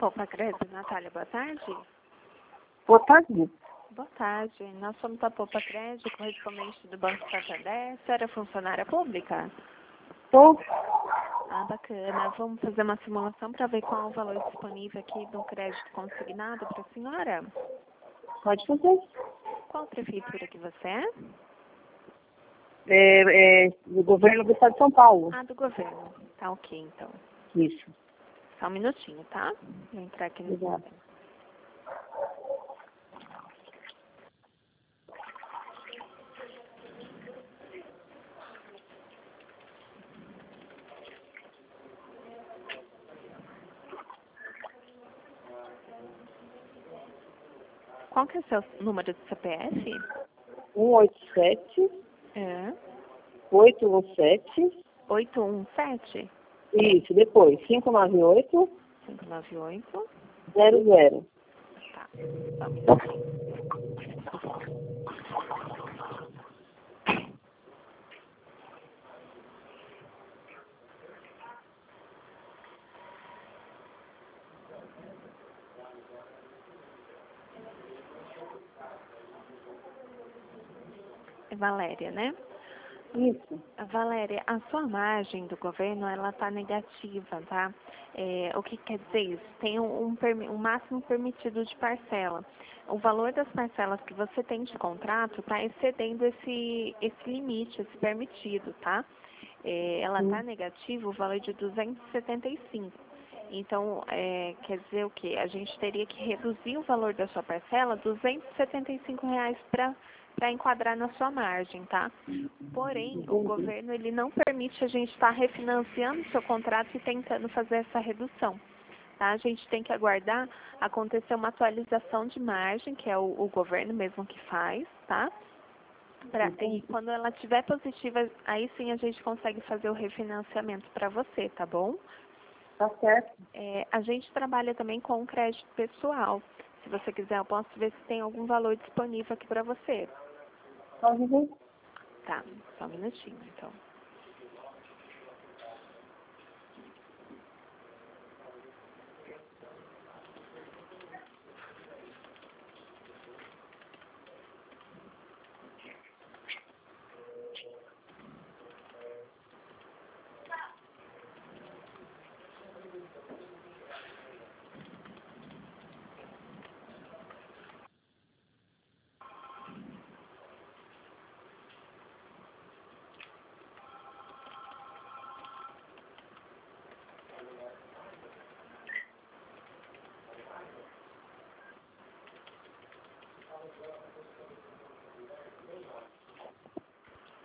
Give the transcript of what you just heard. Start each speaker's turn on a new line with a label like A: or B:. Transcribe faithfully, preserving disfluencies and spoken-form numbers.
A: Poupa Crédito, Natália, boa tarde.
B: Boa tarde.
A: Boa tarde. Nós somos a Poupa Crédito, correspondente do Banco Santander. A senhora é funcionária pública?
B: Tô.
A: Ah, bacana. Vamos fazer uma simulação para ver qual é o valor disponível aqui do crédito consignado para a senhora?
B: Pode fazer.
A: Qual prefeitura que você é?
B: É, é do governo do estado de São Paulo.
A: Ah, do governo. Tá ok, então.
B: Isso.
A: Só um minutinho, tá? Vou entrar aqui no
B: Obrigada.
A: sistema. Qual que é o seu número de C P F?
B: um oito sete,
A: É.
B: oito um sete.
A: oito um sete,
B: Isso, depois. cinco nove oito,
A: cinco nove oito.
B: zero zero.
A: Tá. Só um minutinho. É Valéria, né?
B: Isso.
A: Valéria, a sua margem do governo, ela está negativa, tá? É, o que quer dizer isso? Tem um, um, permi- um máximo permitido de parcela. O valor das parcelas que você tem de contrato está excedendo esse, esse limite, esse permitido, tá? É, ela está
B: Sim.
A: negativa o valor de duzentos e setenta e cinco. Então, é, quer dizer o quê? A gente teria que reduzir o valor da sua parcela duzentos e setenta e cinco reais para para enquadrar na sua margem, tá? Porém, o
B: Entendi.
A: governo ele não permite a gente estar refinanciando o seu contrato e tentando fazer essa redução. Tá? A gente tem que aguardar acontecer uma atualização de margem, que é o, o governo mesmo que faz, tá? Pra, e quando ela estiver positiva, aí sim a gente consegue fazer o refinanciamento para você, tá bom?
B: Tá certo.
A: É, a gente trabalha também com crédito pessoal. Se você quiser, eu posso ver se tem algum valor disponível aqui para você.
B: Pode ver.
A: Tá, só um minutinho, então.